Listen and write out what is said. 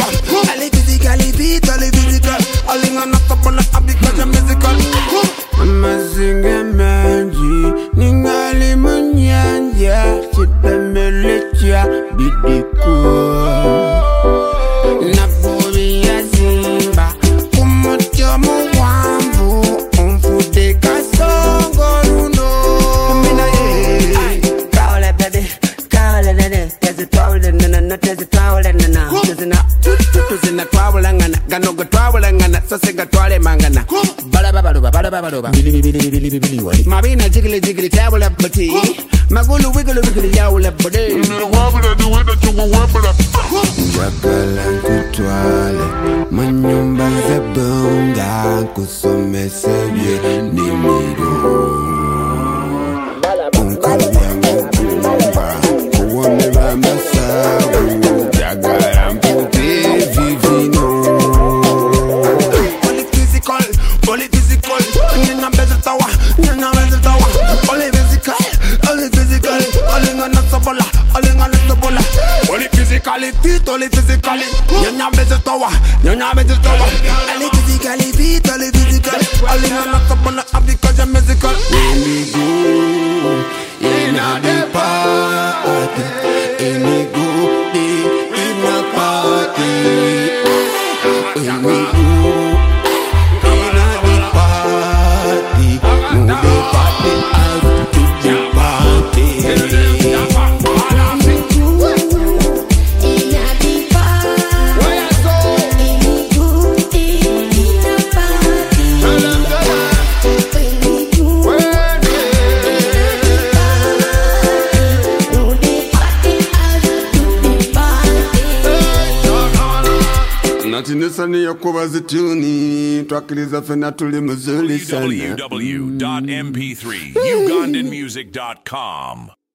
Ali physically fit, ali physical. Ali ngana tapona because you're musical. Amazinga manji, ningali munyanja, chipemelecha bidiko. Nabori ya zimba, kumocho mwambu, umfude kasongo runo. Mina ye, call it baby, call it baby. There's a trouble in the nut, there's a trouble in the nut. There's a nut, there's a trouble in the nut. Gano go trouble in the nut, so say go trouble mangana. Balababaluba, balababaluba. Mabina jiggly jiggly table up booty. Magulu wiggle wiggle yowl up booty. Jakalan kutwale, manyumba zebunga, kusome sebye nimido. Unkabya mkumba, kuwame bamasabu, jakalan puti vivino. Only physical, nina bezel tawa, only physical, only ngana sabola, only ngana sabola. Only physically fit, only physically. Nina bezel tawa. Only physically fit, only physical. Only ngana sabola, because you're musical. When we go in a party, in a party, when we go. Natinusani yakuba zituni twakiliza fena tuli muzuli sana. www.mp3ugandanmusic.com